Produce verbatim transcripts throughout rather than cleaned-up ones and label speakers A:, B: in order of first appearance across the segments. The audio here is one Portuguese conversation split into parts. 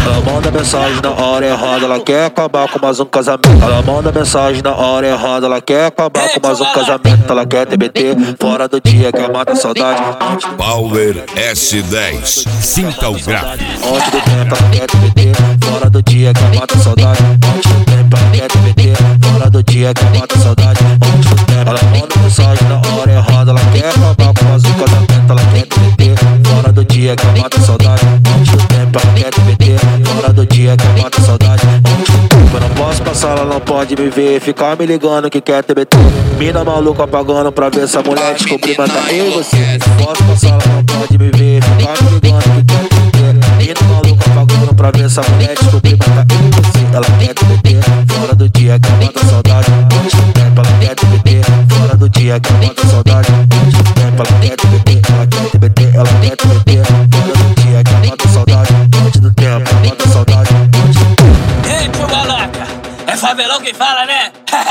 A: Ela manda mensagem na hora errada, ela quer acabar com mais um casamento. Ela manda mensagem na hora errada, ela quer acabar com mais um casamento. Ela quer T B T fora do dia, quer matar a saudade.
B: Power S dez, sinta o grave.
A: Antes do tempo ela quer T B T fora do dia, quer matar a saudade. Antes do tempo ela quer T B T fora do dia, quer matar a saudade. Antes do tempo ela manda mensagem na hora errada, ela quer acabar com mais um casamento. Ela quer T B T fora do dia, quer matar a saudade. Antes do tempo ela quer T B T fora do dia, quer matar a saudade. Antes do tempo eu não posso passar, ela não pode me ver, ficar me ligando que quer T B T. Mina maluca pagando pra ver essa mulher descobrir, mas tá eu e você. Não posso passar, ela não pode me ver, ficar me ligando que quer T B T. Mina maluca pagando pra ver essa mulher descobrir, mas tá eu e você. Ela quer T B T fora do dia, quer matar a saudade. Antes do tempo ela quer T B T fora do dia, quer matar a saudade. Antes do tempo ela quer T B T, ela quer T B T, ela quer T B T fora do dia, quer matar a saudade. Antes do tempo ela mata a saudade.
C: Ei, tio Maloca, é favelão quem fala, né?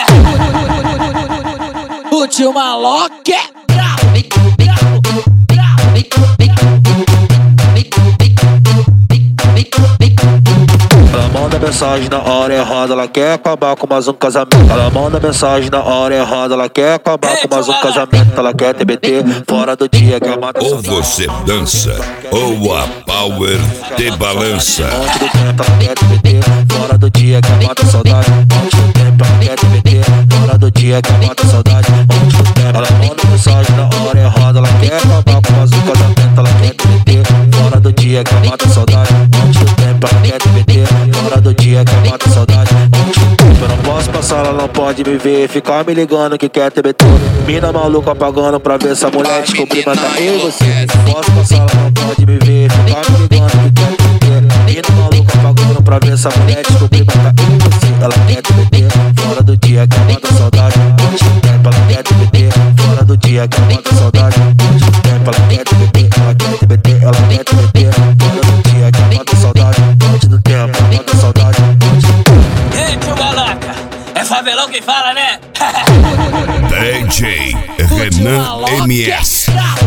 D: O tio Maloca é
A: Ela manda mensagem na hora errada, ela quer acabar com mais um casamento. Ela manda mensagem na hora errada, ela quer acabar com mais um casamento. Ela quer T B T fora do dia, quer matar a
B: Ou
A: saudade.
B: você dança, ou a Power te balança.
A: Antes do tempo ela quer T B T fora do dia, quer matar a saudade. Antes do tempo ela quer T B T fora do dia, quer matar a saudade. Antes do tempo ela manda mensagem na hora errada, ela quer acabar com mais um casamento. Ela quer T B T fora do dia, quer matar a saudade. Antes do tempo ela quer T B T fora do dia, quer matar a saudade. Antes do tempo eu não posso passar, ela não pode me ver, ficar me ligando que quer T B T. Mina maluca pagando pra ver essa mulher descobrir, mas tá eu e você. Não posso passar, ela não pode me ver, ficar me ligando que quer T B T. Mina maluca pagando pra ver essa mulher descobrir, mas tá eu e você. Ela quer T B T fora do dia, quer matar a saudade. Antes do tempo ela quer T B T fora do dia, quer matar a saudade. Antes do tempo ela quer T B T, ela quer T B T, ela quer T B T fora do dia, quer matar a saudade. Antes do tempo ela mata a saudade.
C: Ei, tio Maloca, é favelão quem fala, né?
B: D J Renan M S.